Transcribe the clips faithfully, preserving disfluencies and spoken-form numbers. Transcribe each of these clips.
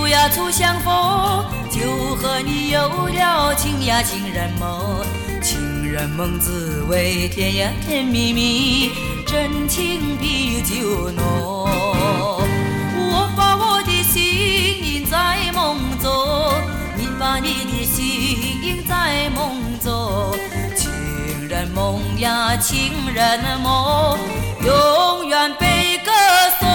呀初相逢，就和你有了情呀情人梦。情人梦滋味甜呀甜蜜蜜，真情比酒浓。我把我的心印在梦中，你把你的心印在梦中。情人梦呀情人梦，永远被歌颂。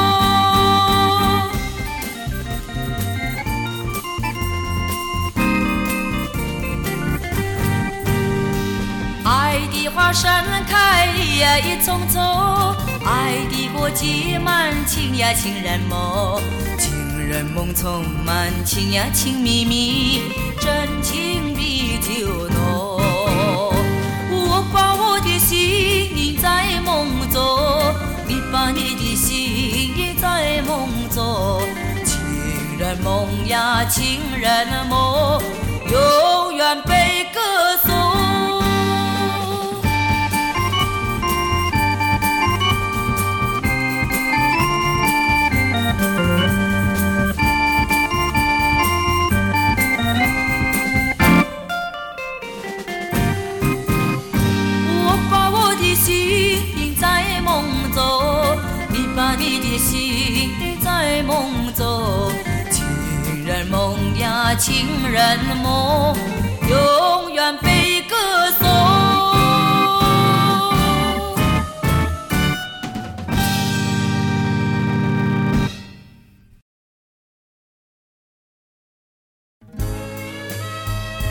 爱的花盛开呀一丛丛，爱的果结满情呀情人梦。情人梦充满情呀情蜜蜜，真情比酒浓。我把我的心印在梦中，你把你的心印在梦中。情人梦呀情人梦，永远被歌颂。把你的心在梦中，情人梦呀情人梦。